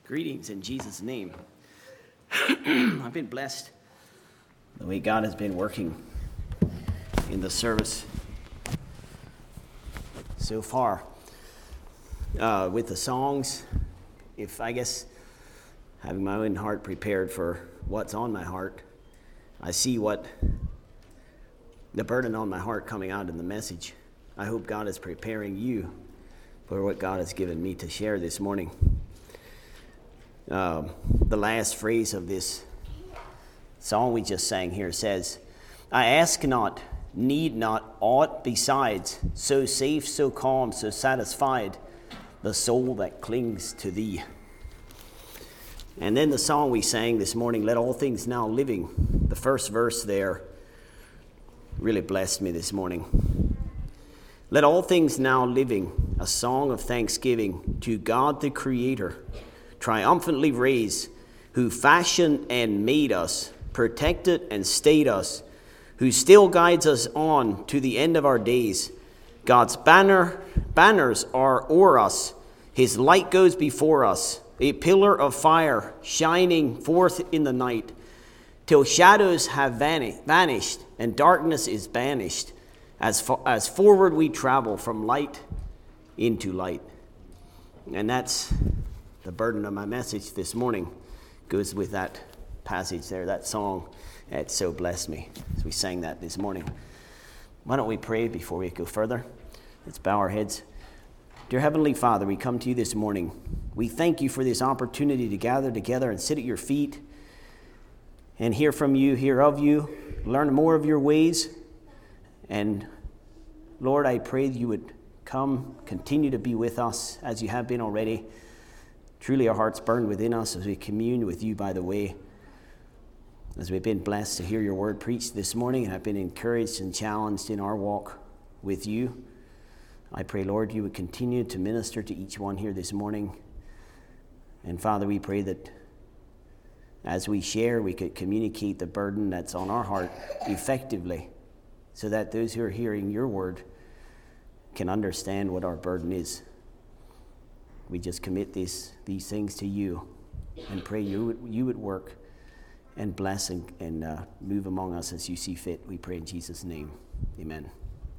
Greetings in Jesus' name. I've been blessed the way God has been working in the service so far. With the songs, having my own heart prepared for what's on my heart, I see what the burden on my heart coming out in the message. I hope God is preparing you for what God has given me to share this morning. The last phrase of this song we just sang here says, I ask not, need not aught besides, so safe, so calm, so satisfied, the soul that clings to thee. And then the song we sang this morning, Let All Things Now Living, the first verse there really blessed me this morning. Let all things now living, a song of thanksgiving to God the Creator, triumphantly raise, who fashioned and made us, protected and stayed us, who still guides us on to the end of our days. God's banners are o'er us, his light goes before us, a pillar of fire shining forth in the night, till shadows have vanished and darkness is banished, as forward we travel from light into light. And that's the burden of my message this morning, goes with that passage there, that song. It so blessed me as we sang that this morning. Why don't we pray before we go further? Let's bow our heads. Dear Heavenly Father, we come to you this morning. We thank you for this opportunity to gather together and sit at your feet and hear from you, hear of you, learn more of your ways. And Lord, I pray that you would continue to be with us as you have been already. Truly our hearts burn within us as we commune with you by the way. As we've been blessed to hear your word preached this morning and have been encouraged and challenged in our walk with you, I pray, Lord, you would continue to minister to each one here this morning. And Father, we pray that as we share, we could communicate the burden that's on our heart effectively, so that those who are hearing your word can understand what our burden is. We just commit these things to you and pray you would work and bless and move among us as you see fit. We pray in Jesus' name. Amen.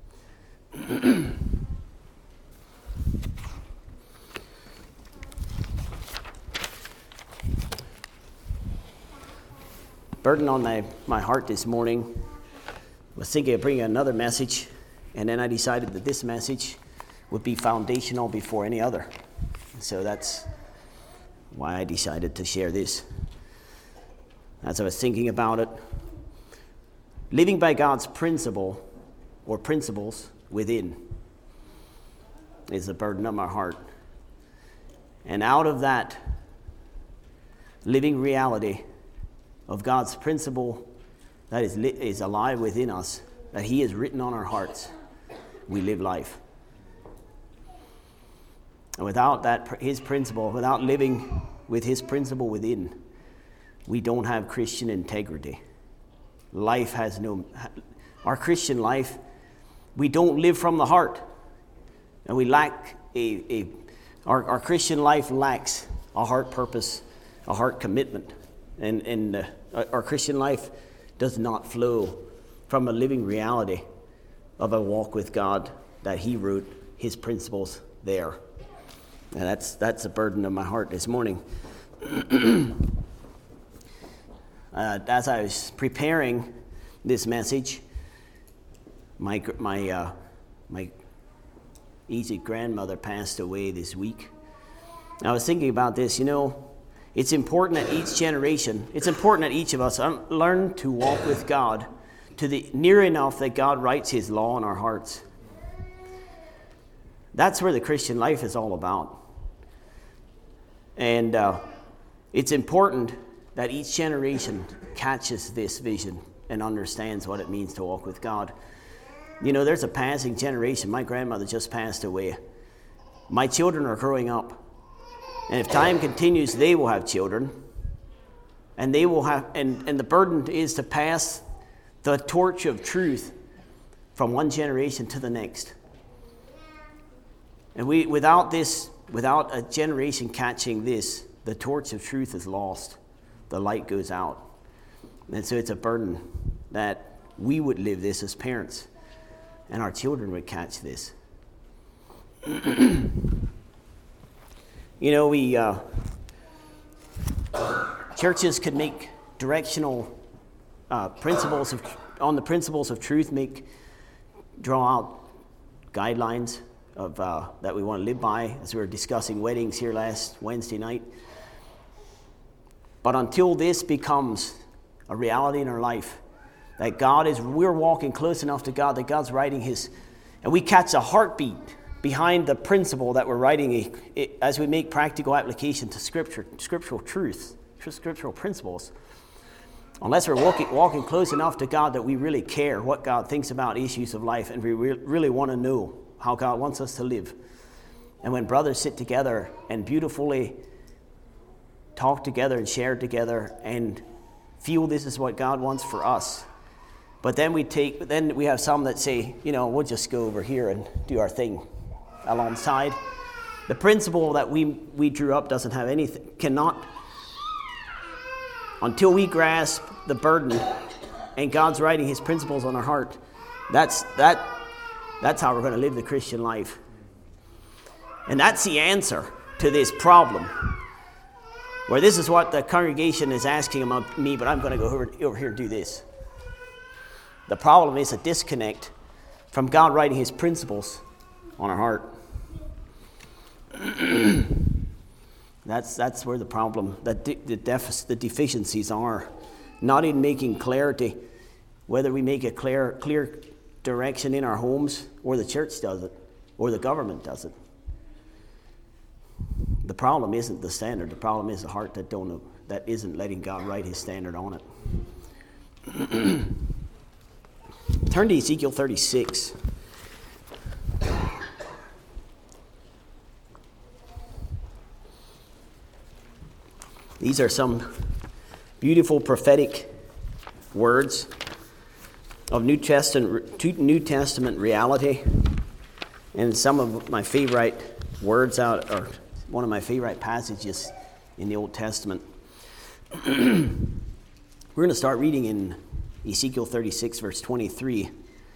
Burden on my heart this morning. Was thinking of bringing another message, and then I decided that this message would be foundational before any other. So that's why I decided to share this. As I was thinking about it, living by God's principle or principles within is the burden of my heart. And out of that living reality of God's principle that is alive within us, that he has written on our hearts, we live life. And without that, his principle, without living with his principle within, we don't have Christian integrity. Our Christian life, we don't live from the heart. And we lack our Christian life lacks a heart purpose, a heart commitment. And our Christian life does not flow from a living reality of a walk with God that he wrote his principles there. And that's a burden of my heart this morning. As I was preparing this message, my aged grandmother passed away this week. I was thinking about this. It's important that each generation, it's important that each of us learn to walk with God to the near enough that God writes his law in our hearts. That's where the Christian life is all about. And it's important that each generation catches this vision and understands what it means to walk with God. There's a passing generation. My grandmother just passed away. My children are growing up. And if time continues, they will have children. And they will have, and the burden is to pass the torch of truth from one generation to the next. And without a generation catching this, the torch of truth is lost. The light goes out. And so it's a burden that we would live this as parents, and our children would catch this. Churches could make directional principles on the principles of truth, draw out guidelines of that we want to live by, as we were discussing weddings here last Wednesday night. But until this becomes a reality in our life, that we're walking close enough to God that God's writing and we catch a heartbeat behind the principle that we're writing as we make practical application to scriptural truth, scriptural principles. Unless we're walking close enough to God that we really care what God thinks about issues of life, and we really want to know how God wants us to live. And when brothers sit together and beautifully talk together and share together and feel this is what God wants for us, but then we have some that say, we'll just go over here and do our thing alongside. The principle that we drew up doesn't have anything, cannot, until we grasp the burden and God's writing his principles on our heart, that's how we're going to live the Christian life. And that's the answer to this problem, where this is what the congregation is asking about me, but I'm going to go over here and do this. The problem is a disconnect from God writing his principles on our heart. That's where the problem, the deficiencies are. Not in making clarity, whether we make a clear direction in our homes, or the church does it, or the government does it. The problem isn't the standard. The problem is the heart that isn't letting God write his standard on it. Turn to Ezekiel 36. These are some beautiful prophetic words of New Testament reality, and some of my favorite words or one of my favorite passages in the Old Testament. We're going to start reading in Ezekiel 36, verse 23.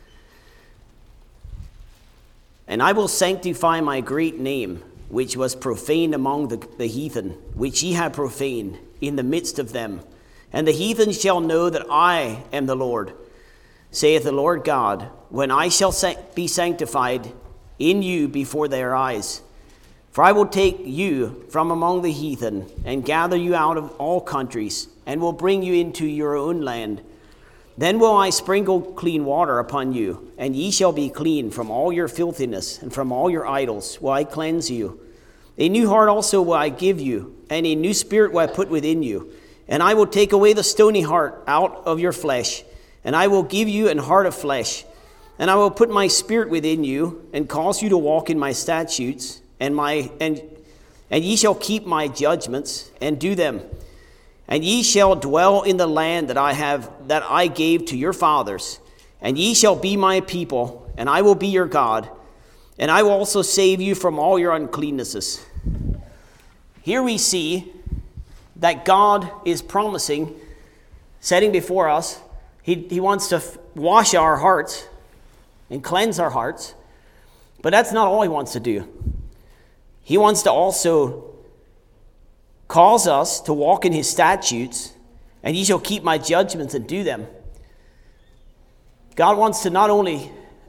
And I will sanctify my great name, which was profaned among the heathen, which ye have profaned in the midst of them. And the heathen shall know that I am the Lord, saith the Lord God, when I shall be sanctified in you before their eyes. For I will take you from among the heathen, and gather you out of all countries, and will bring you into your own land. Then will I sprinkle clean water upon you, and ye shall be clean from all your filthiness, and from all your idols will I cleanse you. A new heart also will I give you, and a new spirit will I put within you. And I will take away the stony heart out of your flesh, and I will give you an heart of flesh. And I will put my spirit within you, and cause you to walk in my statutes, and ye shall keep my judgments, and do them. And ye shall dwell in the land that I gave to your fathers, and ye shall be my people, and I will be your God, and I will also save you from all your uncleannesses. Here we see that God is promising, setting before us, He wants to wash our hearts and cleanse our hearts, but that's not all He wants to do. He wants to also cause us to walk in His statutes, and ye shall keep my judgments and do them. God wants to not only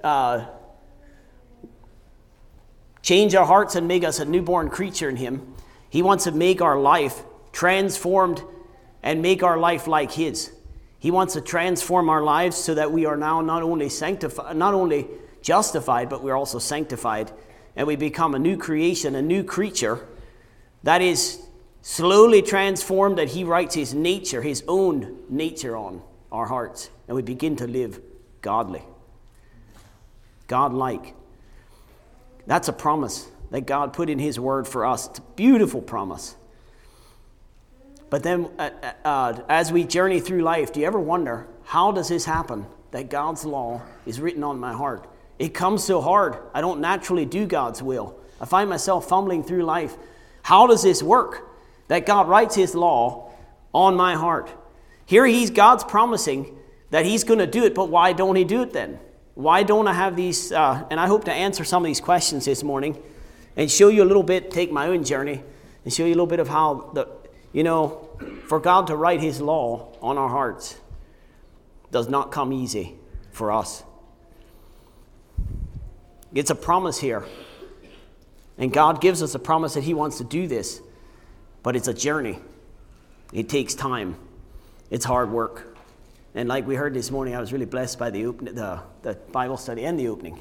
change our hearts and make us a newborn creature in Him, He wants to make our life transformed and make our life like His. He wants to transform our lives so that we are now not only justified, but we're also sanctified, and we become a new creation, a new creature that is slowly transformed, that He writes His nature, His own nature on our hearts, and we begin to live godly, God-like. That's a promise that God put in His word for us. It's a beautiful promise. But then as we journey through life, do you ever wonder, how does this happen, that God's law is written on my heart? It comes so hard. I don't naturally do God's will. I find myself fumbling through life. How does this work? that God writes his law on my heart. Here God's promising that he's going to do it, but why don't he do it then? Why don't I have these, and I hope to answer some of these questions this morning and show you a little bit, take my own journey, and show you a little bit of how, for God to write his law on our hearts does not come easy for us. It's a promise here. And God gives us a promise that he wants to do this, but it's a journey. It takes time. It's hard work. And like we heard this morning, I was really blessed by the Bible study and the opening.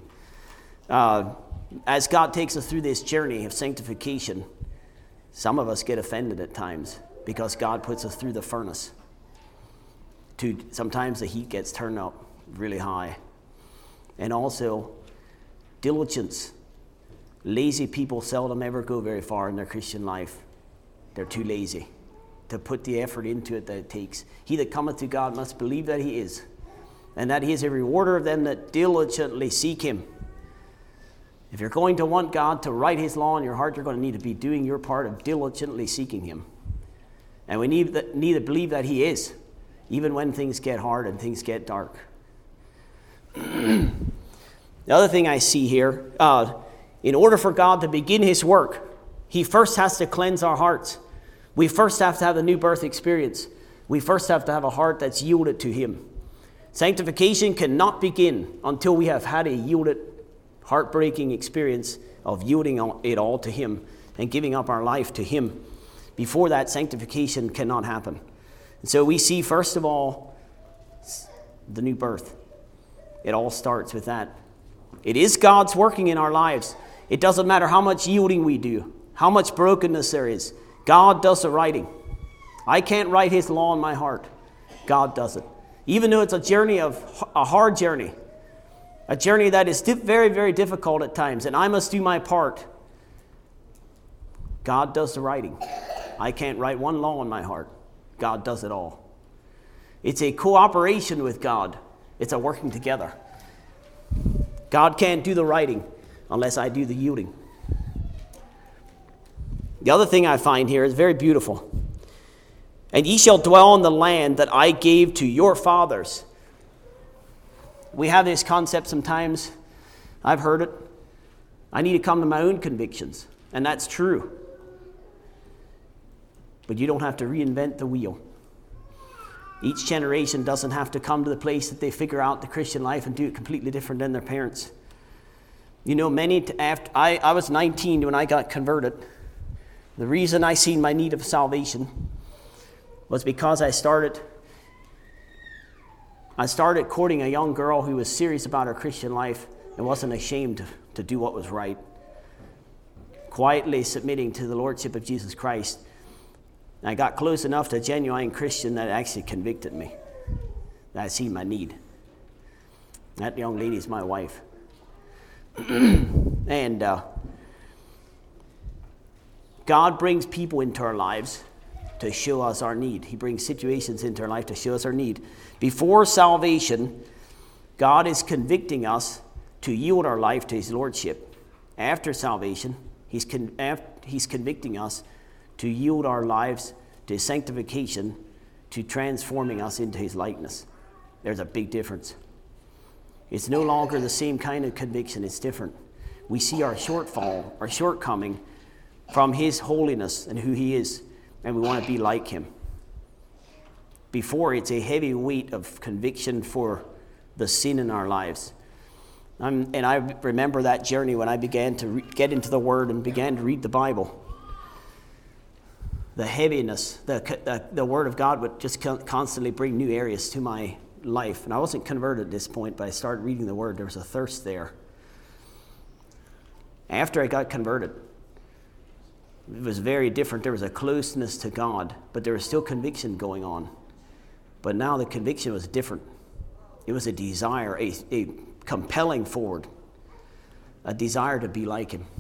As God takes us through this journey of sanctification, some of us get offended at times because God puts us through the furnace. Sometimes the heat gets turned up really high. And also, diligence. Lazy people seldom ever go very far in their Christian life. They're too lazy to put the effort into it that it takes. He that cometh to God must believe that he is, and that he is a rewarder of them that diligently seek him. If you're going to want God to write his law in your heart, you're going to need to be doing your part of diligently seeking him. And we need to believe that he is, even when things get hard and things get dark. The other thing I see here, in order for God to begin his work, he first has to cleanse our hearts. We first have to have a new birth experience. We first have to have a heart that's yielded to him. Sanctification cannot begin until we have had a yielded, heartbreaking experience of yielding it all to him and giving up our life to him. Before that, sanctification cannot happen. And so we see, first of all, the new birth. It all starts with that. It is God's working in our lives. It doesn't matter how much yielding we do, how much brokenness there is. God does the writing. I can't write his law in my heart. God does it. Even though it's a hard journey, a journey that is very, very difficult at times, and I must do my part. God does the writing. I can't write one law in my heart. God does it all. It's a cooperation with God. It's a working together. God can't do the writing unless I do the yielding. The other thing I find here is very beautiful. And ye shall dwell in the land that I gave to your fathers. We have this concept sometimes. I've heard it. I need to come to my own convictions. And that's true. But you don't have to reinvent the wheel. Each generation doesn't have to come to the place that they figure out the Christian life and do it completely different than their parents. You know, I was 19 when I got converted. The reason I seen my need of salvation was because I started courting a young girl who was serious about her Christian life and wasn't ashamed to do what was right. Quietly submitting to the Lordship of Jesus Christ. And I got close enough to a genuine Christian that actually convicted me. That I seen my need. That young lady is my wife. And God brings people into our lives to show us our need. He brings situations into our life to show us our need. Before salvation, God is convicting us to yield our life to his lordship. After salvation, he's convicting us to yield our lives to sanctification, to transforming us into his likeness. There's a big difference. It's no longer the same kind of conviction. It's different. We see our shortfall, our shortcoming from his holiness and who he is, and we want to be like him. Before, it's a heavy weight of conviction for the sin in our lives. And I remember that journey when I began to get into the Word and began to read the Bible. The heaviness, the Word of God would just constantly bring new areas to my life. And I wasn't converted at this point, but I started reading the Word. There was a thirst there. After I got converted, it was very different. There was a closeness to God, but there was still conviction going on. But now the conviction was different. It was a desire, a compelling forward, a desire to be like him.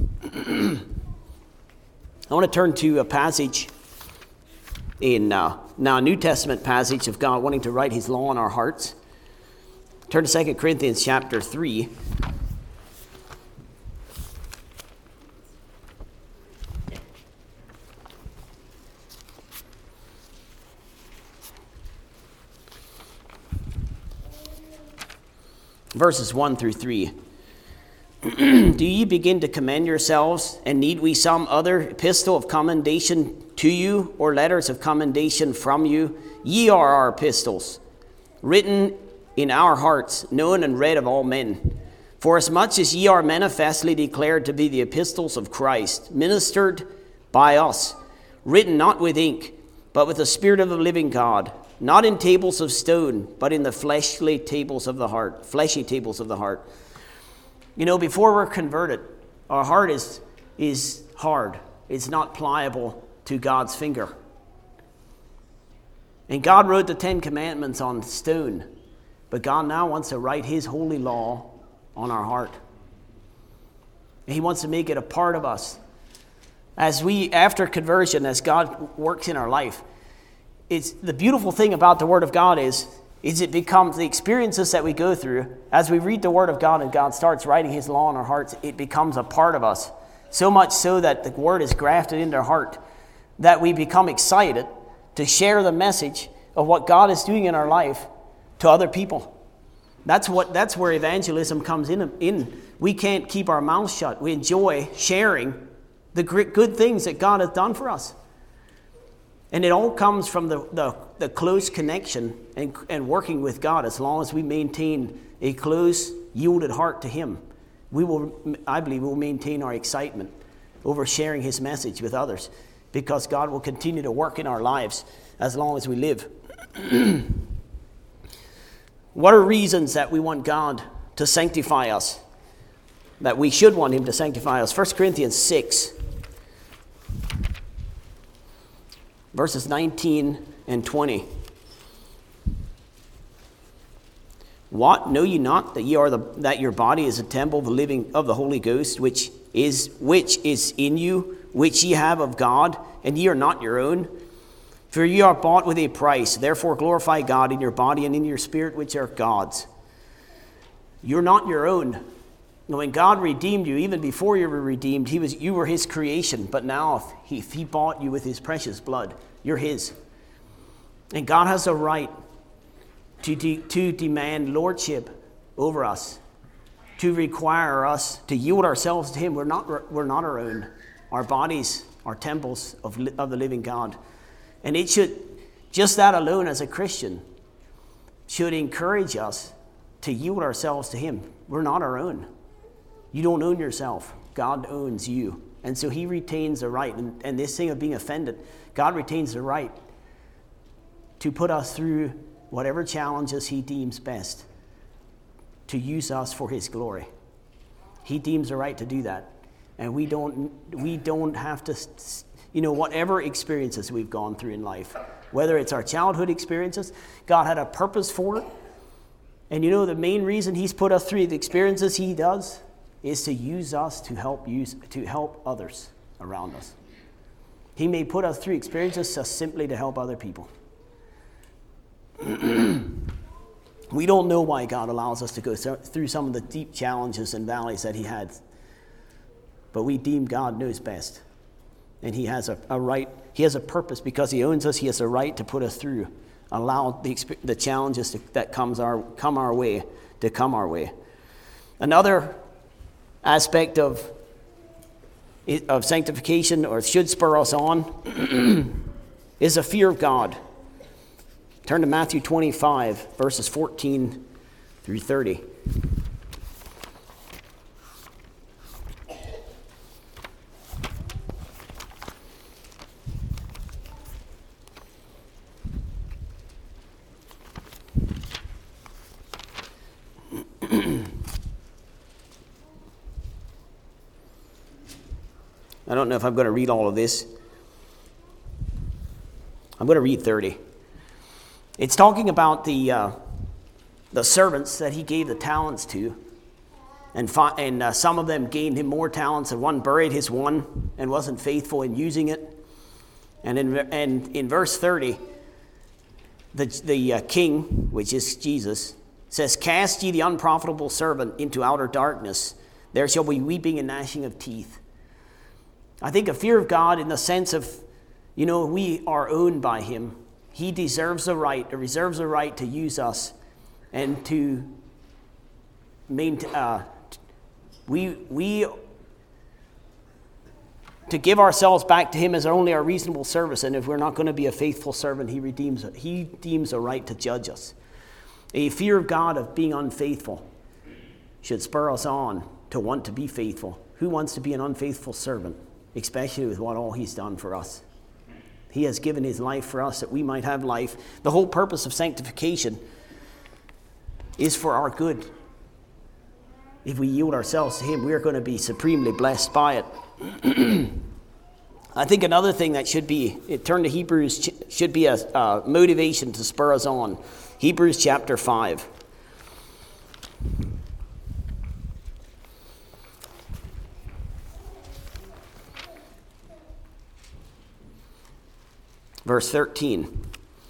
I want to turn to a passage in now a New Testament passage of God wanting to write his law in our hearts. Turn to 2 Corinthians chapter 3. verses 1 through 3. Do ye begin to commend yourselves, and need we some other epistle of commendation to you, or letters of commendation from you? Ye are our epistles, written in our hearts, known and read of all men. For as much as ye are manifestly declared to be the epistles of Christ, ministered by us, written not with ink, but with the Spirit of the living God, not in tables of stone, but in the fleshly tables of the heart, fleshy tables of the heart. You know, before we're converted, our heart is hard. It's not pliable to God's finger. And God wrote the 10 Commandments on stone, but God now wants to write his holy law on our heart. And he wants to make it a part of us. As we, after conversion, as God works in our life, it's the beautiful thing about the Word of God is it becomes the experiences that we go through. As we read the Word of God and God starts writing his law in our hearts, it becomes a part of us. So much so that the Word is grafted into our heart, that we become excited to share the message of what God is doing in our life to other people. That's where evangelism comes in. We can't keep our mouths shut. We enjoy sharing the good things that God has done for us. And it all comes from the close connection and working with God. As long as we maintain a close, yielded heart to him, I believe we'll maintain our excitement over sharing his message with others, because God will continue to work in our lives as long as we live. What are reasons that we want God to sanctify us? That we should want him to sanctify us. 1 Corinthians 6. Verses 19 and 20. What, know ye not that that your body is a temple of the Holy Ghost, which is in you, which ye have of God, and ye are not your own? For ye are bought with a price. Therefore glorify God in your body and in your spirit, which are God's. You're not your own. When God redeemed you, even before you were redeemed, you were his creation. But now, if he bought you with his precious blood, you're his. And God has a right to demand lordship over us, to require us to yield ourselves to him. We're not our own. Our bodies are temples of the living God. And it should, just that alone as a Christian, should encourage us to yield ourselves to him. We're not our own. You don't own yourself. God owns you. And so he retains the right. And this thing of being offended, God retains the right to put us through whatever challenges he deems best to use us for his glory. He deems the right to do that. And we don't have to, whatever experiences we've gone through in life, whether it's our childhood experiences, God had a purpose for it. And the main reason he's put us through the experiences he does is to use us to help others around us. He may put us through experiences just simply to help other people. We don't know why God allows us to go through some of the deep challenges and valleys that he had. But we deem God knows best. And he has a right, he has a purpose. Because he owns us, he has a right to put us through. Allow the challenges that come our way to come our way. Another aspect of sanctification, or should spur us on, is a fear of God. Turn to Matthew 25, verses 14 through 30. I don't know if I'm going to read all of this. I'm going to read 30. It's talking about the servants that he gave the talents to, and some of them gained him more talents, and one buried his one and wasn't faithful in using it. And in verse 30, the king, which is Jesus, says, "Cast ye the unprofitable servant into outer darkness. There shall be weeping and gnashing of teeth." I think a fear of God in the sense of, we are owned by him. He reserves the right to use us and to to give ourselves back to him as only our reasonable service, and if we're not going to be a faithful servant, he deems a right to judge us. A fear of God of being unfaithful should spur us on to want to be faithful. Who wants to be an unfaithful servant, especially with what all he's done for us? He has given his life for us that we might have life. The whole purpose of sanctification is for our good. If we yield ourselves to him, we're going to be supremely blessed by it. I think another thing that turn to Hebrews, should be a motivation to spur us on. Hebrews chapter 5. Verse 13.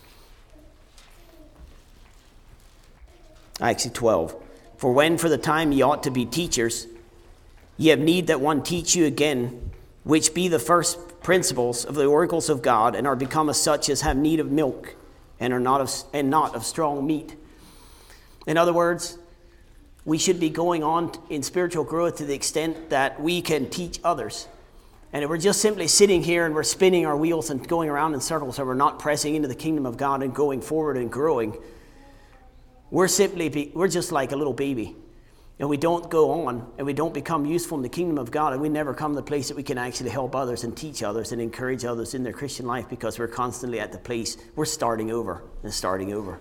Actually 12. For when for the time ye ought to be teachers, ye have need that one teach you again, which be the first principles of the oracles of God, and are become as such as have need of milk, and are not of strong meat. In other words, we should be going on in spiritual growth to the extent that we can teach others. And if we're just simply sitting here and we're spinning our wheels and going around in circles, and we're not pressing into the kingdom of God and going forward and growing, we're just like a little baby. And we don't go on, and we don't become useful in the kingdom of God, and we never come to the place that we can actually help others and teach others and encourage others in their Christian life, because we're constantly at the place we're starting over and starting over,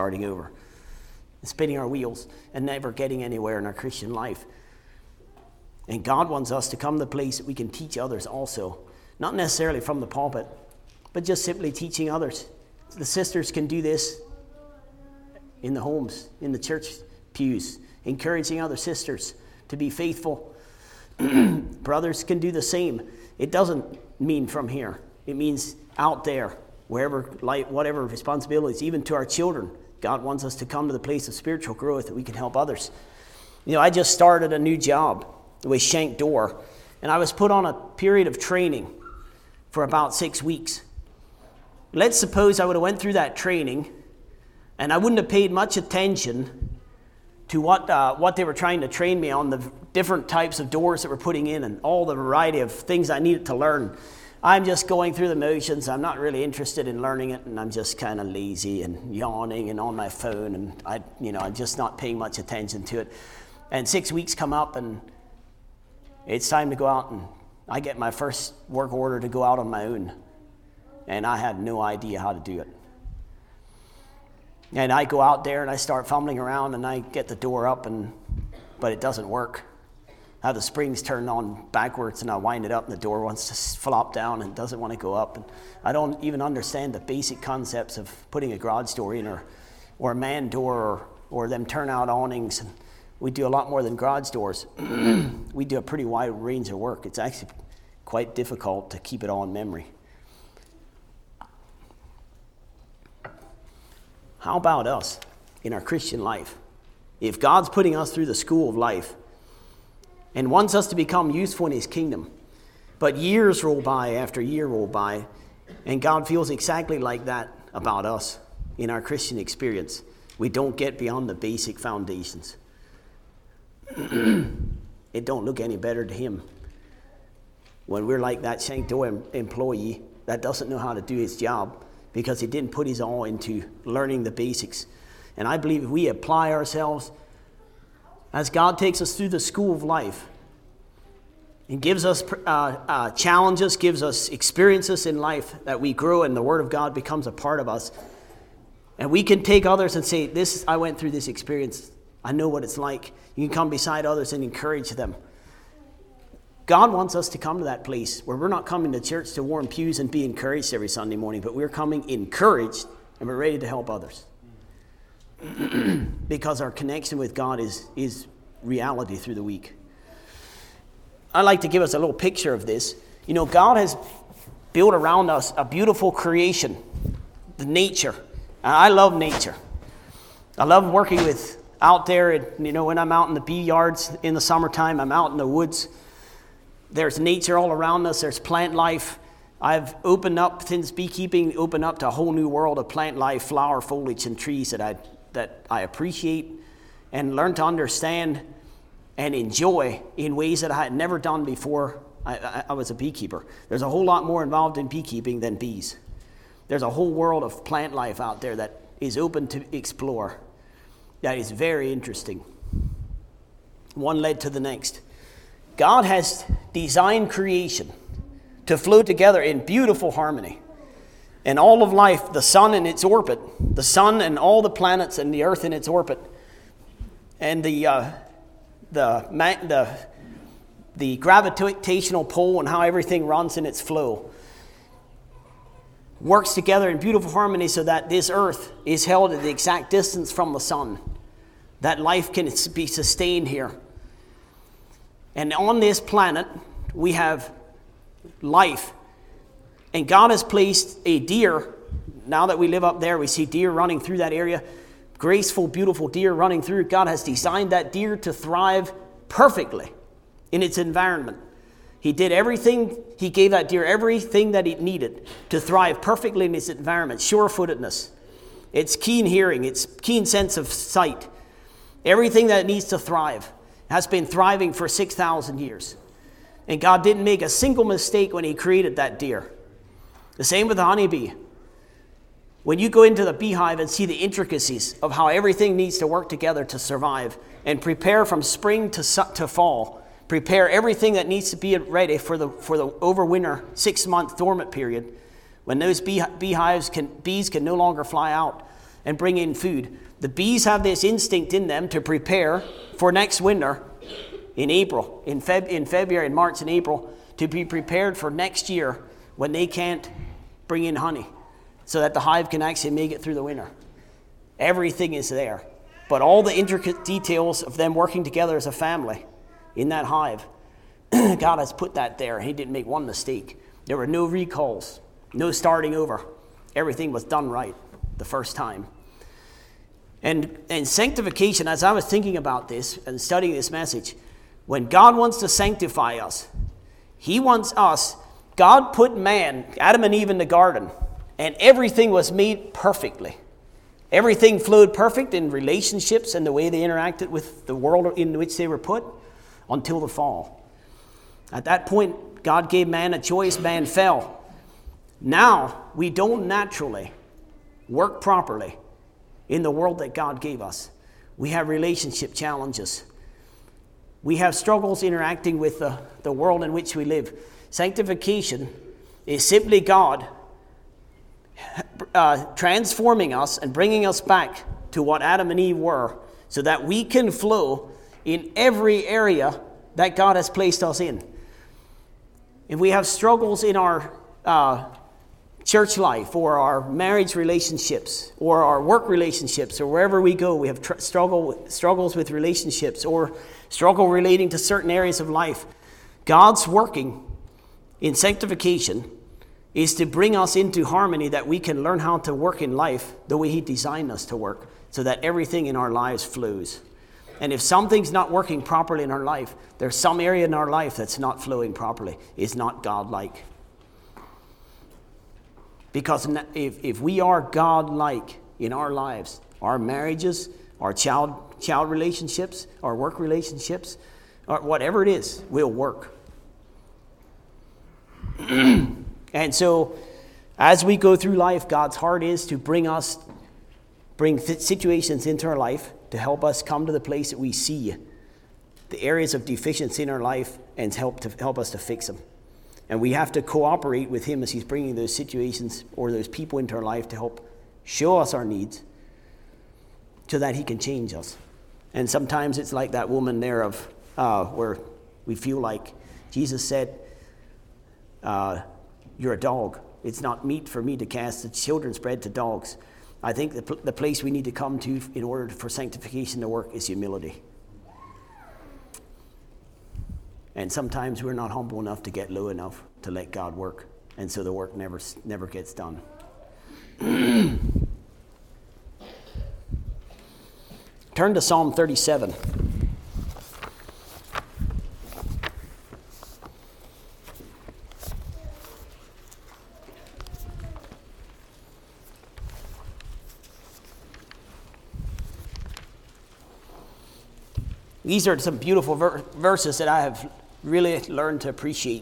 and spinning our wheels and never getting anywhere in our Christian life. And God wants us to come to the place that we can teach others also, not necessarily from the pulpit, but just simply teaching others. The sisters can do this in the homes, in the church pews, encouraging other sisters to be faithful. Brothers can do the same. It doesn't mean from here. It means out there, whatever responsibilities, even to our children. God wants us to come to the place of spiritual growth that we can help others. I just started a new job with Shank Door, and I was put on a period of training for about 6 weeks. Let's suppose I would have went through that training, and I wouldn't have paid much attention to what they were trying to train me on, the different types of doors that we're putting in and all the variety of things I needed to learn. I'm just going through the motions. I'm not really interested in learning it, and I'm just kind of lazy and yawning and on my phone, and I'm just not paying much attention to it. And 6 weeks come up, and it's time to go out, and I get my first work order to go out on my own, and I had no idea how to do it. And I go out there and I start fumbling around, and I get the door up, but it doesn't work. I have the springs turned on backwards, and I wind it up, and the door wants to flop down and doesn't want to go up. And I don't even understand the basic concepts of putting a garage door in, or a man door, or them turnout awnings. And we do a lot more than garage doors. We do a pretty wide range of work. It's actually quite difficult to keep it all in memory. How about us in our Christian life? If God's putting us through the school of life and wants us to become useful in his kingdom, but years roll by after year roll by, and God feels exactly like that about us in our Christian experience, we don't get beyond the basic foundations. It don't look any better to him when we're like that Shank Door employee that doesn't know how to do his job, because he didn't put his all into learning the basics. And I believe if we apply ourselves as God takes us through the school of life and gives us challenges, gives us experiences in life, that we grow and the Word of God becomes a part of us. And we can take others and say, I went through this experience. I know what it's like. You can come beside others and encourage them. God wants us to come to that place where we're not coming to church to warm pews and be encouraged every Sunday morning, but we're coming encouraged and we're ready to help others. Because our connection with God is reality through the week. I'd like to give us a little picture of this. God has built around us a beautiful creation, the nature. And I love nature. I love working out there. When I'm out in the bee yards in the summertime, I'm out in the woods. There's nature all around us. There's plant life. I've opened up, since beekeeping, to a whole new world of plant life, flower, foliage, and trees that I appreciate. and learn to understand and enjoy in ways that I had never done before I was a beekeeper. There's a whole lot more involved in beekeeping than bees. There's a whole world of plant life out there that is open to explore. That is very interesting. One led to the next. God has designed creation to flow together in beautiful harmony. And all of life, the sun in its orbit, the sun and all the planets and the earth in its orbit, and the gravitational pull and how everything runs in its flow, works together in beautiful harmony so that this earth is held at the exact distance from the sun, that life can be sustained here. And on this planet, we have life. And God has placed a deer. Now that we live up there, we see deer running through that area. Graceful, beautiful deer running through. God has designed that deer to thrive perfectly in its environment. He did everything. He gave that deer everything that it needed to thrive perfectly in its environment. Sure-footedness, its keen hearing, its keen sense of sight. Everything that it needs to thrive has been thriving for 6,000 years. And God didn't make a single mistake when he created that deer. The same with the honeybee. When you go into the beehive and see the intricacies of how everything needs to work together to survive and prepare from spring to fall, prepare everything that needs to be ready for the overwinter 6-month dormant period, when those bees can no longer fly out and bring in food. The bees have this instinct in them to prepare for next winter in April, in February, in March and April, to be prepared for next year when they can't bring in honey, so that the hive can actually make it through the winter. Everything is there. But all the intricate details of them working together as a family in that hive, God has put that there. He didn't make one mistake. There were no recalls, no starting over. Everything was done right the first time. And sanctification, as I was thinking about this and studying this message, when God wants to sanctify us, he wants us. God put man, Adam and Eve, in the garden, and everything was made perfectly. Everything flowed perfect in relationships and the way they interacted with the world in which they were put until the fall. At that point, God gave man a choice. Man fell. Now, we don't naturally work properly in the world that God gave us. We have relationship challenges. We have struggles interacting with the world in which we live. Sanctification is simply God transforming us and bringing us back to what Adam and Eve were, so that we can flow in every area that God has placed us in. If we have struggles in our church life, or our marriage relationships, or our work relationships, or wherever we go, we have struggles with relationships, or struggle relating to certain areas of life, God's working in sanctification is to bring us into harmony, that we can learn how to work in life the way he designed us to work, so that everything in our lives flows. And if something's not working properly in our life, there's some area in our life that's not flowing properly. It's not God-like. Because if we are God-like in our lives, our marriages, our child relationships, our work relationships, or whatever it is, will work. And so, as we go through life, God's heart is to bring situations into our life to help us come to the place that we see the areas of deficiency in our life and help us to fix them. And we have to cooperate with him as he's bringing those situations or those people into our life to help show us our needs, so that he can change us. And sometimes it's like that woman there of where we feel like Jesus said, you're a dog. It's not meet for me to cast the children's bread to dogs. I think the place we need to come to in order for sanctification to work is humility. And sometimes we're not humble enough to get low enough to let God work. And so the work never gets done. Turn to Psalm 37. These are some beautiful verses that I have really learned to appreciate.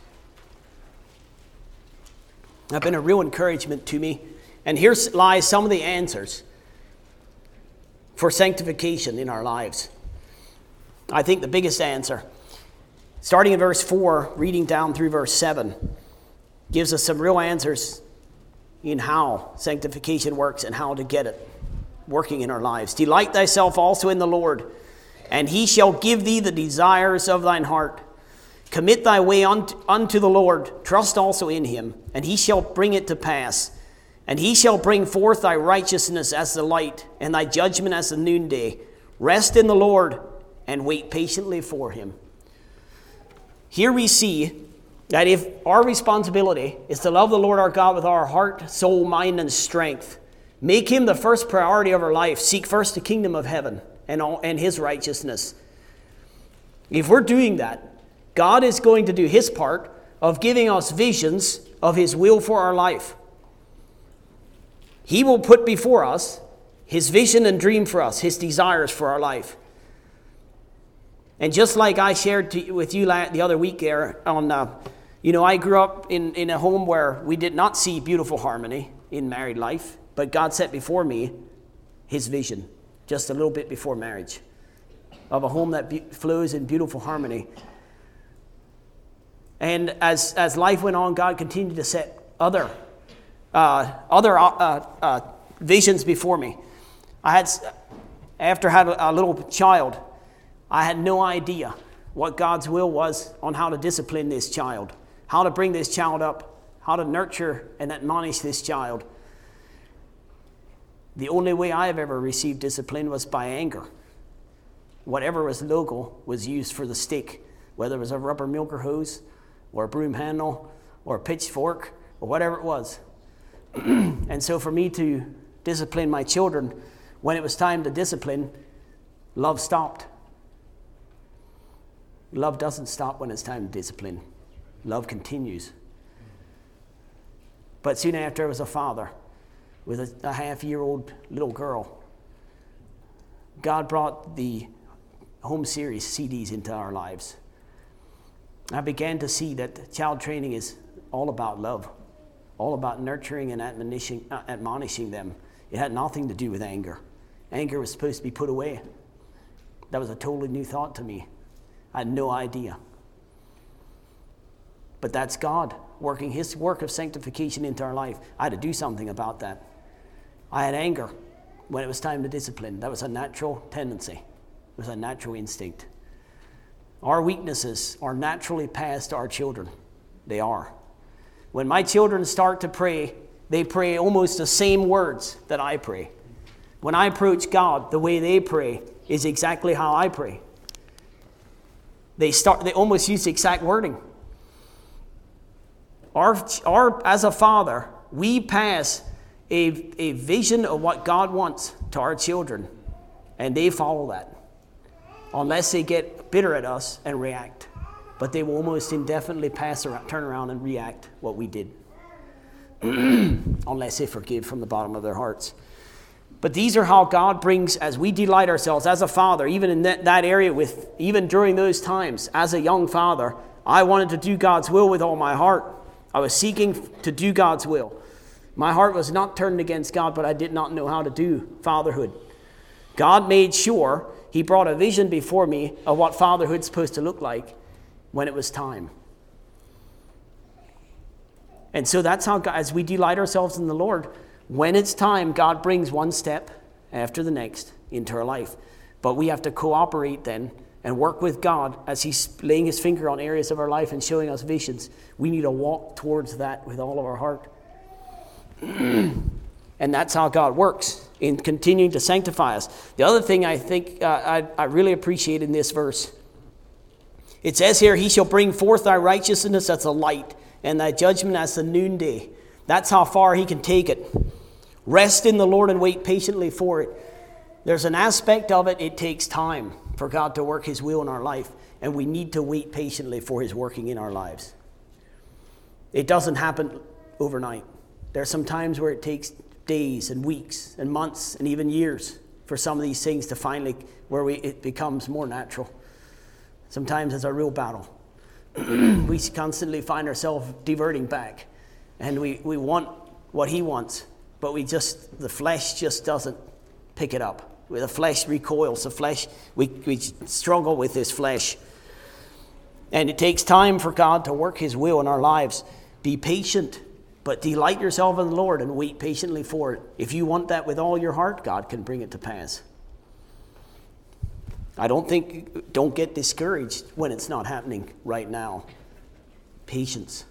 Have been a real encouragement to me. And here lies some of the answers for sanctification in our lives. I think the biggest answer, starting in verse 4, reading down through verse 7, gives us some real answers in how sanctification works and how to get it working in our lives. Delight thyself also in the Lord, and he shall give thee the desires of thine heart. Commit thy way unto the Lord, trust also in him, and he shall bring it to pass. And he shall bring forth thy righteousness as the light, and thy judgment as the noonday. Rest in the Lord, and wait patiently for him. Here we see that if our responsibility is to love the Lord our God with our heart, soul, mind, and strength, make him the first priority of our life, seek first the kingdom of heaven and his righteousness. If we're doing that, God is going to do his part of giving us visions of his will for our life. He will put before us his vision and dream for us, his desires for our life. And just like I shared with you the other week there, I grew up in a home where we did not see beautiful harmony in married life, but God set before me his vision just a little bit before marriage of a home that flows in beautiful harmony. And as life went on, God continued to set other visions before me. After I had a little child, I had no idea what God's will was on how to discipline this child, how to bring this child up, how to nurture and admonish this child. The only way I have ever received discipline was by anger. Whatever was local was used for the stick, whether it was a rubber milker hose or a broom handle or a pitchfork or whatever it was. And so for me to discipline my children, when it was time to discipline, love stopped. Love doesn't stop when it's time to discipline. Love continues. But soon after, I was a father with a half-year-old little girl. God brought the home series CDs into our lives. I began to see that child training is all about love, all about nurturing and admonishing them. It had nothing to do with anger. Anger was supposed to be put away. That was a totally new thought to me. I had no idea. But that's God working his work of sanctification into our life. I had to do something about that. I had anger when it was time to discipline. That was a natural tendency. It was a natural instinct. Our weaknesses are naturally passed to our children. They are. When my children start to pray, they pray almost the same words that I pray. When I approach God, the way they pray is exactly how I pray. They almost use the exact wording. As a father, we pass a vision of what God wants to our children, and they follow that. Unless they get bitter at us and react. But they will almost indefinitely turn around and react what we did. Unless they forgive from the bottom of their hearts. But these are how God brings, as we delight ourselves as a father, even in that area, even during those times, as a young father, I wanted to do God's will with all my heart. I was seeking to do God's will. My heart was not turned against God, but I did not know how to do fatherhood. God made sure he brought a vision before me of what fatherhood's supposed to look like when it was time. And so that's how, as we delight ourselves in the Lord, when it's time, God brings one step after the next into our life. But we have to cooperate then and work with God as he's laying his finger on areas of our life and showing us visions. We need to walk towards that with all of our heart. And that's how God works in continuing to sanctify us. The other thing I think I really appreciate in this verse, it says here, he shall bring forth thy righteousness as a light, and thy judgment as the noonday. That's how far he can take it. Rest in the Lord and wait patiently for it. There's an aspect of it, it takes time for God to work his will in our life, and we need to wait patiently for his working in our lives. It doesn't happen overnight. There are some times where it takes days and weeks and months and even years for some of these things to finally, it becomes more natural. Sometimes it's a real battle. We constantly find ourselves diverting back, and we want what he wants, but the flesh just doesn't pick it up. The flesh recoils. The flesh, we struggle with this flesh. And it takes time for God to work his will in our lives. Be patient, but delight yourself in the Lord and wait patiently for it. If you want that with all your heart, God can bring it to pass. Don't get discouraged when it's not happening right now. Patience.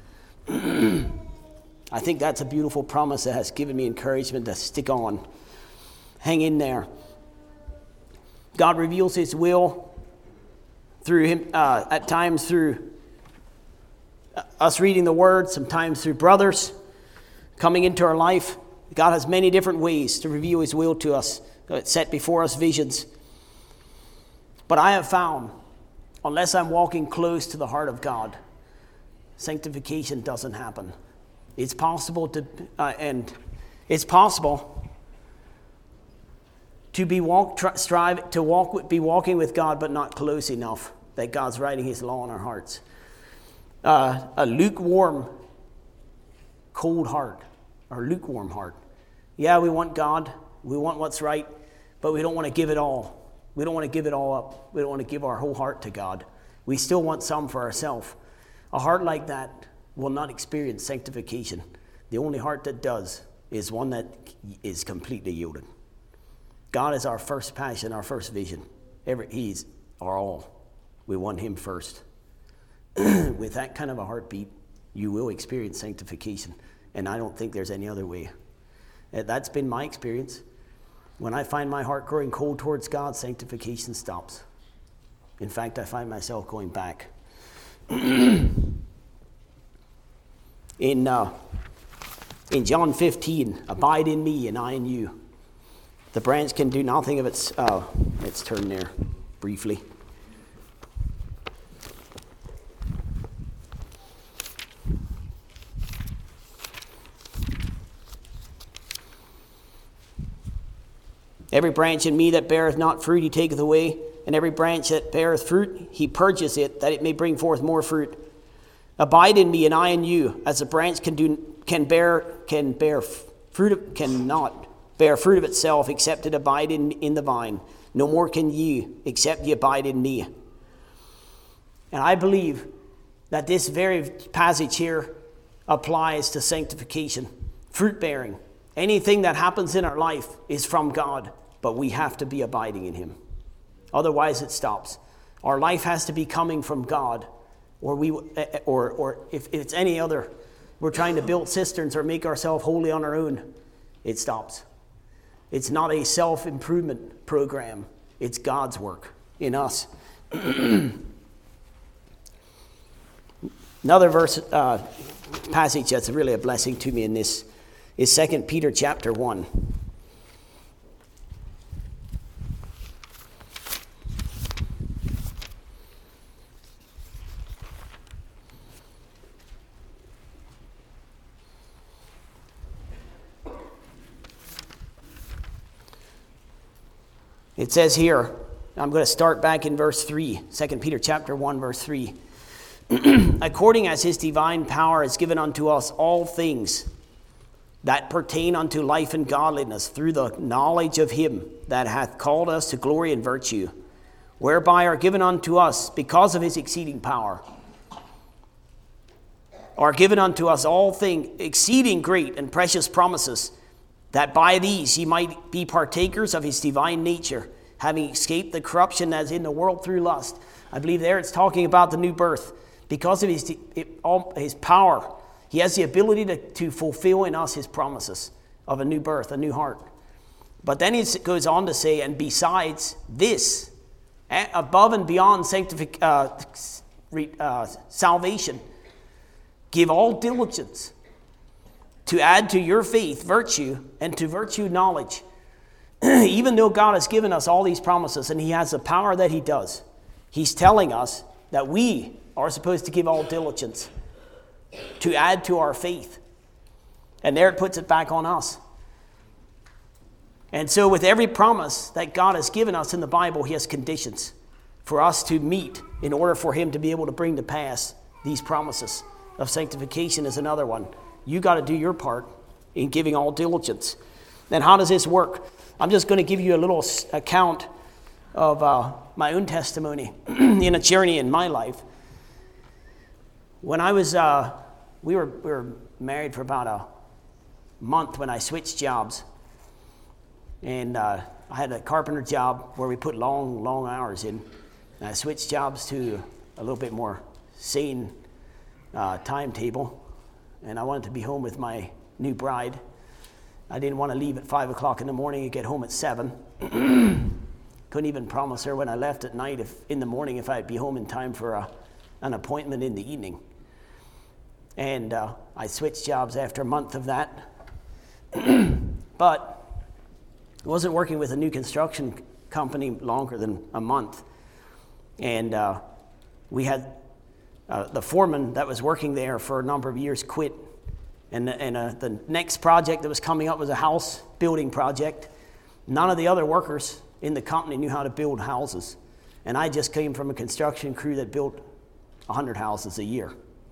I think that's a beautiful promise that has given me encouragement to stick on. Hang in there. God reveals his will through him, at times through us reading the word, sometimes through brothers coming into our life. God has many different ways to reveal his will to us, set before us visions. But I have found, unless I'm walking close to the heart of God, sanctification doesn't happen. It's possible to be walking with God, but not close enough that God's writing his law in our hearts. A lukewarm, cold heart, or lukewarm heart. Yeah, we want God, we want what's right, but we don't want to give it all. We don't want to give it all up. We don't want to give our whole heart to God. We still want some for ourselves. A heart like that will not experience sanctification. The only heart that does is one that is completely yielded. God is our first passion, our first vision. He's our all. We want him first. With that kind of a heartbeat, you will experience sanctification. And I don't think there's any other way. That's been my experience. When I find my heart growing cold towards God, sanctification stops. In fact, I find myself going back. In John 15, abide in me and I in you. The branch can do nothing of its... let's turn there briefly. Every branch in me that beareth not fruit, he taketh away. And every branch that beareth fruit, he purges it, that it may bring forth more fruit. Abide in me, and I in you, as a branch cannot bear fruit of itself, except it abide in the vine. No more can ye, except ye abide in me. And I believe that this very passage here applies to sanctification, fruit bearing. Anything that happens in our life is from God, but we have to be abiding in him. Otherwise it stops. Our life has to be coming from God, or if it's any other, we're trying to build cisterns or make ourselves holy on our own, it stops. It's not a self-improvement program. It's God's work in us. Another passage that's really a blessing to me in this is 2 Peter chapter 1. It says here, I'm going to start back in verse 3, 2 Peter chapter 1, verse 3. According as his divine power has given unto us all things that pertain unto life and godliness, through the knowledge of him that hath called us to glory and virtue, whereby are given unto us, because of his exceeding power, are given unto us all things exceeding great and precious promises, that by these ye might be partakers of his divine nature, having escaped the corruption that is in the world through lust. I believe there it's talking about the new birth. Because of his power, he has the ability to fulfill in us his promises of a new birth, a new heart. But then he goes on to say, and besides this, above and beyond salvation, give all diligence to add to your faith virtue, and to virtue knowledge. Even though God has given us all these promises, and he has the power that he does, he's telling us that we are supposed to give all diligence to add to our faith. And there it puts it back on us. And so with every promise that God has given us in the Bible, he has conditions for us to meet in order for him to be able to bring to pass these promises. Of sanctification is another one. You got to do your part in giving all diligence. Then how does this work? I'm just going to give you a little account of my own testimony in a journey in my life. When I was, we were married for about a month when I switched jobs. And I had a carpenter job where we put long hours in. And I switched jobs to a little bit more sane timetable. And I wanted to be home with my new bride. I didn't want to leave at 5 o'clock in the morning and get home at 7. Couldn't even promise her when I left at night in the morning if I'd be home in time for an appointment in the evening. And I switched jobs after a month of that. But I wasn't working with a new construction company longer than a month. And we had the foreman that was working there for a number of years quit. And the next project that was coming up was a house building project. None of the other workers in the company knew how to build houses. And I just came from a construction crew that built 100 houses a year.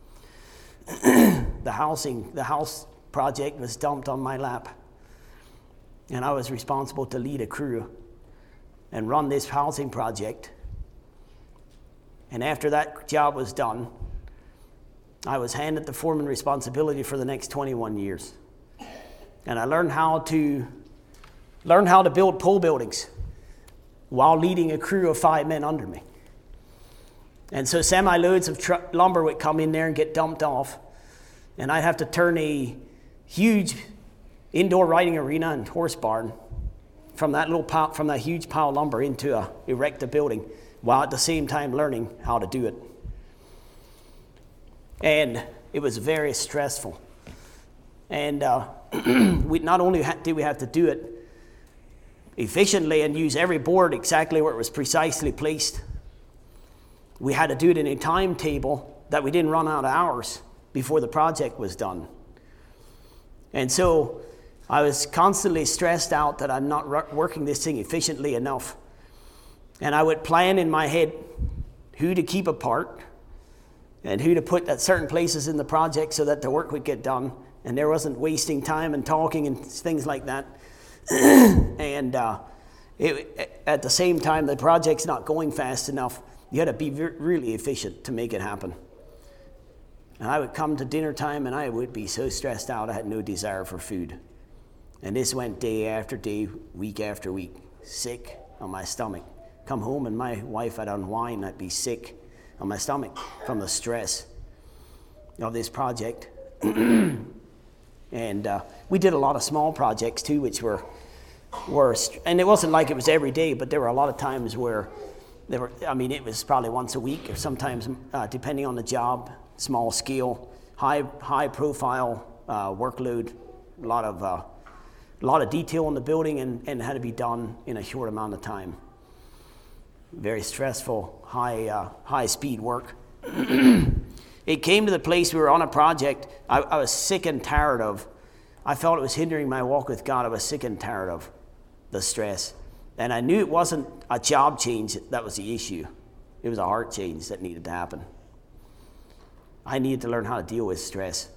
The house project was dumped on my lap. And I was responsible to lead a crew and run this housing project. And after that job was done, I was handed the foreman responsibility for the next 21 years. And I learned how to build pole buildings while leading a crew of 5 men under me. And so semi-loads of lumber would come in there and get dumped off. And I'd have to turn a huge indoor riding arena and horse barn from that huge pile of lumber into erect a building, while at the same time learning how to do it. And it was very stressful. And we not only did we have to do it efficiently and use every board exactly where it was precisely placed, we had to do it in a timetable that we didn't run out of hours before the project was done. And so I was constantly stressed out that I'm not working this thing efficiently enough. And I would plan in my head who to keep apart and who to put at certain places in the project so that the work would get done. And there wasn't wasting time and talking and things like that. And at the same time, the project's not going fast enough. You had to be really efficient to make it happen. And I would come to dinner time and I would be so stressed out I had no desire for food. And this went day after day, week after week, sick on my stomach. Come home and my wife would unwind, I'd be sick on my stomach from the stress of this project. And we did a lot of small projects too, which were, and it wasn't like it was every day, but there were a lot of times where it was probably once a week, or sometimes, depending on the job, small scale, high profile workload, a lot of detail on the building, and it had to be done in a short amount of time. Very stressful, high speed work. It came to the place we were on a project I was sick and tired of. I felt it was hindering my walk with God. I was sick and tired of the stress. And I knew it wasn't a job change that was the issue. It was a heart change that needed to happen. I needed to learn how to deal with stress.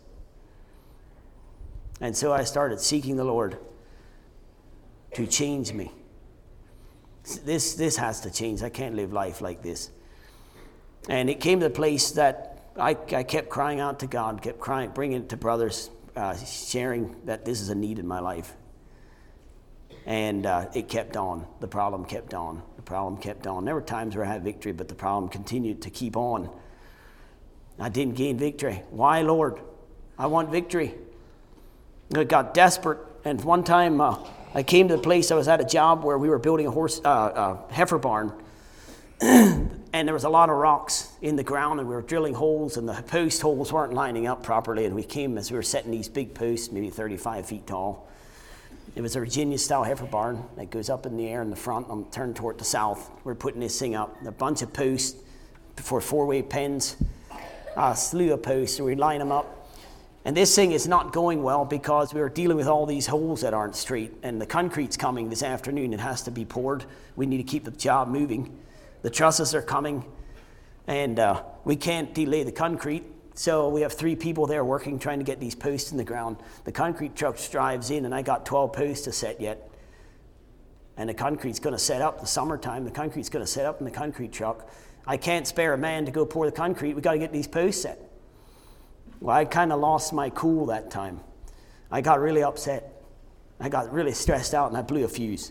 And so I started seeking the Lord to change me. This has to change. I can't live life like this. And it came to the place that I kept crying out to God, kept crying, bringing it to brothers, sharing that this is a need in my life. And it kept on. The problem kept on. The problem kept on. There were times where I had victory, but the problem continued to keep on. I didn't gain victory. Why, Lord? I want victory. I got desperate. And one time I came to the place, I was at a job where we were building a heifer barn. And there was a lot of rocks in the ground, and we were drilling holes, and the post holes weren't lining up properly. And we came as we were setting these big posts, maybe 35 feet tall. It was a Virginia-style heifer barn that goes up in the air in the front. I'm turned toward the south. We're putting this thing up. A bunch of posts for 4-way pens, a slew of posts, and we line them up. And this thing is not going well because we're dealing with all these holes that aren't straight. And the concrete's coming this afternoon. It has to be poured. We need to keep the job moving. The trusses are coming. And we can't delay the concrete. So we have 3 people there working, trying to get these posts in the ground. The concrete truck drives in, and I got 12 posts to set yet. And the concrete's going to set up the summertime. The concrete's going to set up in the concrete truck. I can't spare a man to go pour the concrete. We got to get these posts set. Well, I kind of lost my cool that time. I got really upset. I got really stressed out, and I blew a fuse.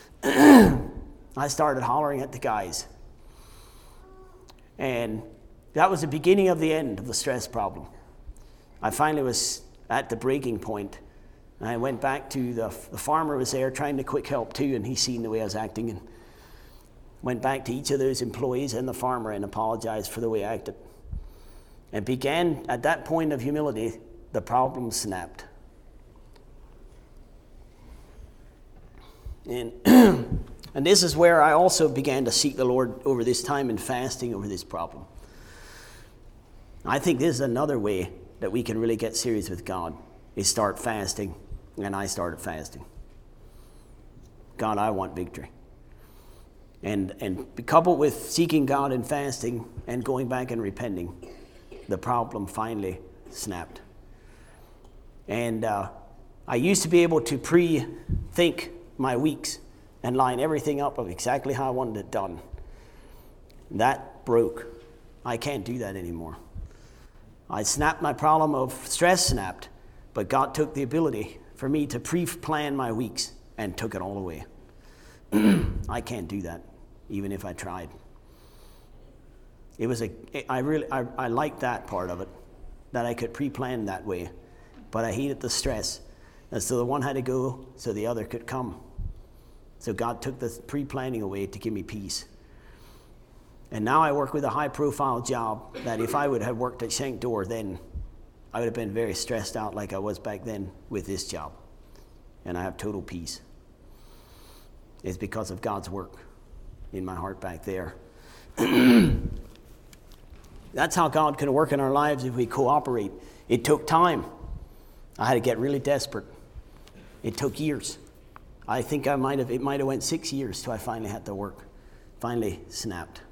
I started hollering at the guys. And that was the beginning of the end of the stress problem. I finally was at the breaking point. And I went back to the farmer was there trying to quick help too, and he seen the way I was acting, and went back to each of those employees and the farmer and apologized for the way I acted. And began, at that point of humility, the problem snapped. And and this is where I also began to seek the Lord over this time and fasting over this problem. I think this is another way that we can really get serious with God, is start fasting. And I started fasting. God, I want victory. And coupled with seeking God and fasting and going back and repenting, the problem finally snapped. And I used to be able to pre-think my weeks and line everything up of exactly how I wanted it done. That broke. I can't do that anymore. I snapped my problem of stress snapped, but God took the ability for me to pre-plan my weeks and took it all away. I can't do that, even if I tried. It was I liked that part of it, that I could pre-plan that way, but I hated the stress. And so the one had to go so the other could come. So God took the pre-planning away to give me peace. And now I work with a high-profile job that if I would have worked at Shank Door then, I would have been very stressed out like I was back then with this job. And I have total peace. It's because of God's work in my heart back there. That's how God can work in our lives if we cooperate. It took time. I had to get really desperate. It took years. I think it might have went 6 years till I finally had to work. Finally snapped.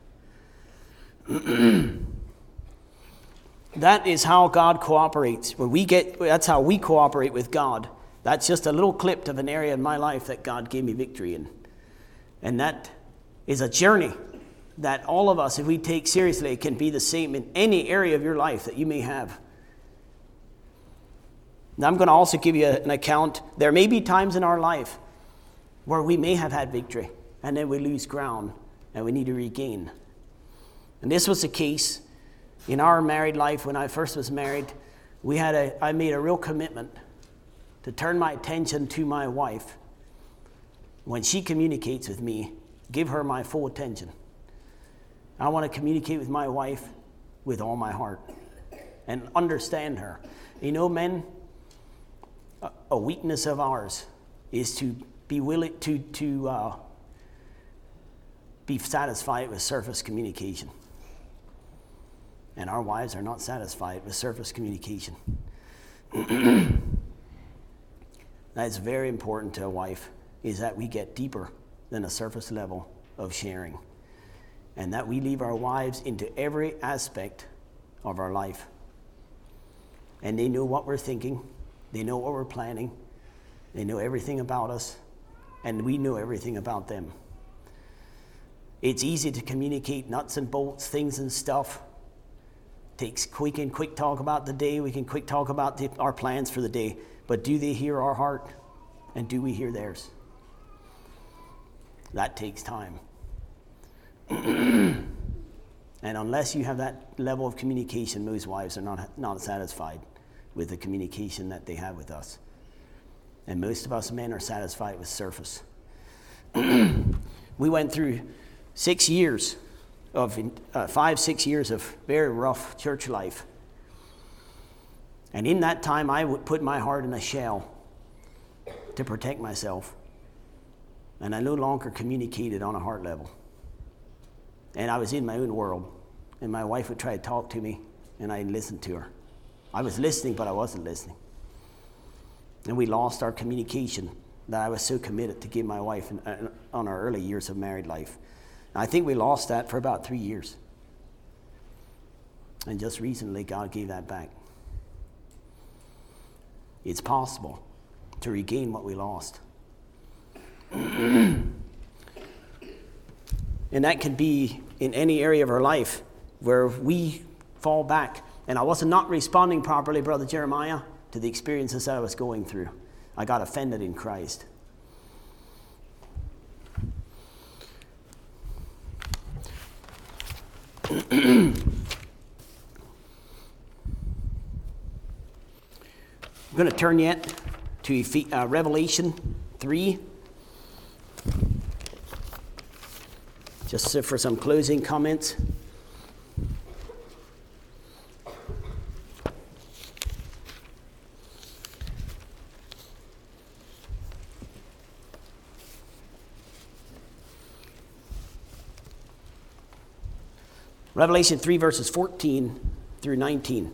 That is how God cooperates. That's how we cooperate with God. That's just a little clip of an area in my life that God gave me victory in. And that is a journey that all of us, if we take seriously, can be the same in any area of your life that you may have. Now, I'm going to also give you an account. There may be times in our life where we may have had victory, and then we lose ground, and we need to regain. And this was the case in our married life. When I first was married, I made a real commitment to turn my attention to my wife. When she communicates with me, give her my full attention. I want to communicate with my wife with all my heart and understand her. You know, men, a weakness of ours is to be willing to be satisfied with surface communication. And our wives are not satisfied with surface communication. That's very important to a wife, is that we get deeper than a surface level of sharing. And that we leave our wives into every aspect of our life. And they know what we're thinking. They know what we're planning. They know everything about us. And we know everything about them. It's easy to communicate nuts and bolts, things and stuff. We can quick talk about the day. We can quick talk about our plans for the day. But do they hear our heart? And do we hear theirs? That takes time. And unless you have that level of communication, most wives are not satisfied with the communication that they have with us. And most of us men are satisfied with surface. We went through 6 years of 5-6 years of very rough church life. And in that time, I would put my heart in a shell to protect myself. And I no longer communicated on a heart level. And I was in my own world. And my wife would try to talk to me, and I'd listen to her. I was listening, but I wasn't listening. And we lost our communication that I was so committed to give my wife on our early years of married life. And I think we lost that for about 3 years. And just recently, God gave that back. It's possible to regain what we lost. And that can be in any area of our life where we fall back. And I was not responding properly, Brother Jeremiah, to the experiences that I was going through. I got offended in Christ. I'm going to turn yet to Revelation 3. Just for some closing comments. Revelation 3, verses 14 through 19.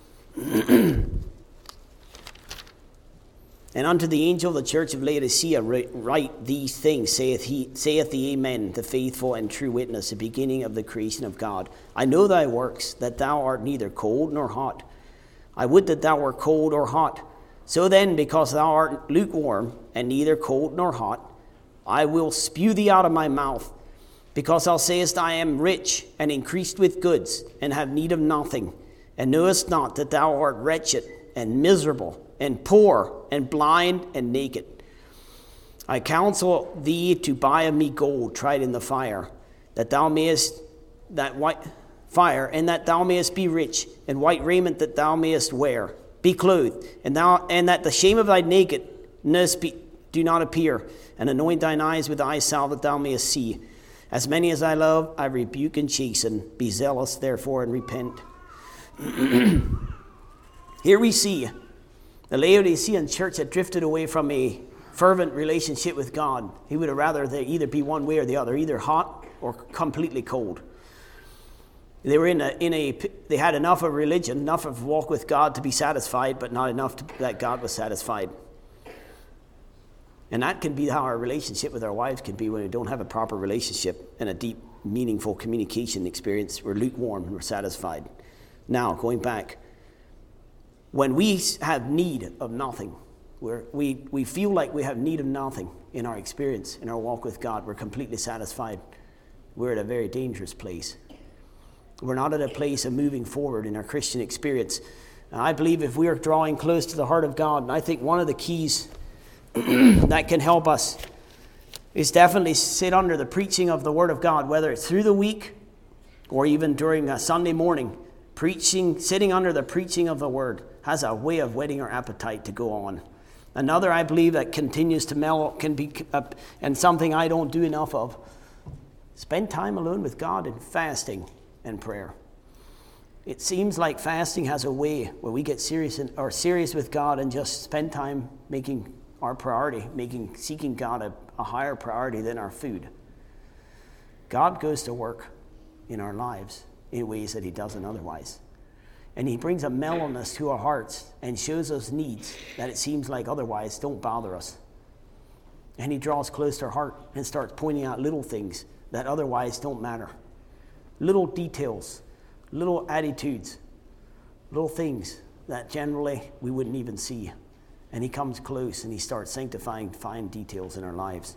And unto the angel of the church of Laodicea write these things, saith the Amen, the faithful and true witness, the beginning of the creation of God. I know thy works, that thou art neither cold nor hot. I would that thou wert cold or hot. So then, because thou art lukewarm, and neither cold nor hot, I will spew thee out of my mouth. Because thou sayest, I am rich, and increased with goods, and have need of nothing, and knowest not that thou art wretched, and miserable, and poor, and blind, and naked. I counsel thee to buy of me gold tried in the fire, and that thou mayest be rich, and white raiment that thou mayest wear, be clothed, and that the shame of thy nakedness do not appear, and anoint thine eyes with eye salve that thou mayest see. As many as I love, I rebuke and chasten. Be zealous, therefore, and repent. Here we see the Laodicean church had drifted away from a fervent relationship with God. He would have rather they either be one way or the other, either hot or completely cold. They were they had enough of religion, enough of walk with God to be satisfied, but not enough that God was satisfied. And that can be how our relationship with our wives can be when we don't have a proper relationship and a deep, meaningful communication experience. We're lukewarm and we're satisfied. Now, going back, when we have need of nothing, we feel like we have need of nothing in our experience, in our walk with God, we're completely satisfied. We're at a very dangerous place. We're not at a place of moving forward in our Christian experience. And I believe if we are drawing close to the heart of God, and I think one of the keys that can help us is definitely sit under the preaching of the Word of God, whether it's through the week or even during a Sunday morning. Sitting under the preaching of the Word has a way of whetting our appetite to go on. Another, I believe, that continues to mellow can be, and something I don't do enough of, spend time alone with God in fasting and prayer. It seems like fasting has a way where we get serious with God and just spend time making our priority, seeking God a higher priority than our food. God goes to work in our lives in ways that he doesn't otherwise. And he brings a mellowness to our hearts and shows us needs that it seems like otherwise don't bother us. And he draws close to our heart and starts pointing out little things that otherwise don't matter. Little details, little attitudes, little things that generally we wouldn't even see. And he comes close and he starts sanctifying fine details in our lives.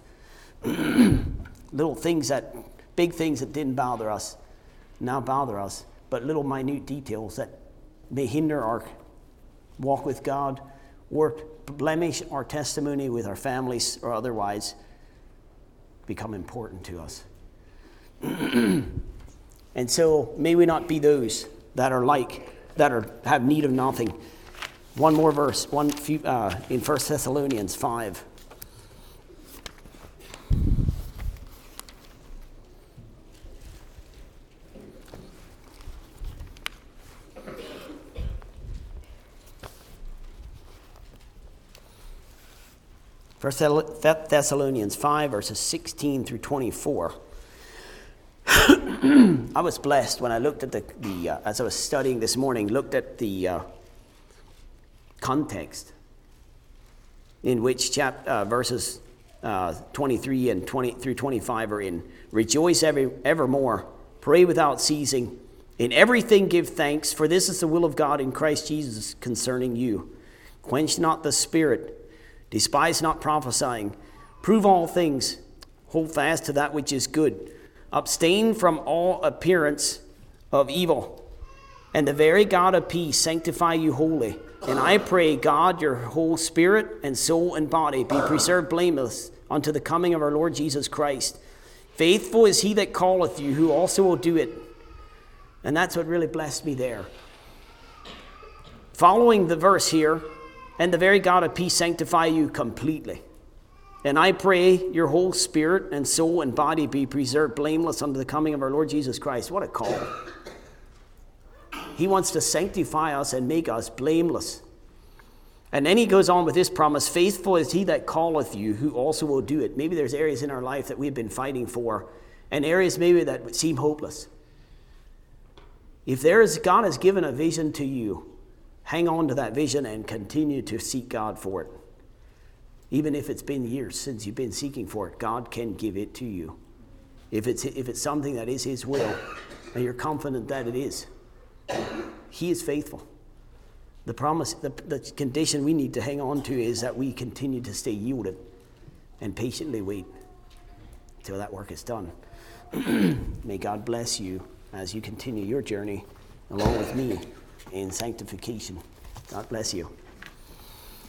Big things that didn't bother us, now bother us, but little minute details that may hinder our walk with God or blemish our testimony with our families or otherwise become important to us. And so may we not be those that have need of nothing. One more verse, in 1 Thessalonians 5. First Thessalonians 5, verses 16 through 24. I was blessed when I looked at as I was studying this morning, looked at the context in which verses 23 and 20 through 25 are in. Rejoice evermore, pray without ceasing, in everything give thanks, for this is the will of God in Christ Jesus concerning you. Quench not the spirit, despise not prophesying, prove all things, hold fast to that which is good, abstain from all appearance of evil, and the very God of peace sanctify you wholly. And I pray, God, your whole spirit and soul and body be preserved blameless unto the coming of our Lord Jesus Christ. Faithful is he that calleth you, who also will do it. And that's what really blessed me there. Following the verse here, and the very God of peace sanctify you completely. And I pray your whole spirit and soul and body be preserved blameless unto the coming of our Lord Jesus Christ. What a call. He wants to sanctify us and make us blameless. And then he goes on with this promise, faithful is he that calleth you, who also will do it. Maybe there's areas in our life that we've been fighting for, and areas maybe that would seem hopeless. If God has given a vision to you, hang on to that vision and continue to seek God for it. Even if it's been years since you've been seeking for it, God can give it to you. If it's something that is his will, and you're confident that it is, he is faithful. The promise, the condition we need to hang on to is that we continue to stay yielded and patiently wait until that work is done. May God bless you as you continue your journey along with me in sanctification. God bless you.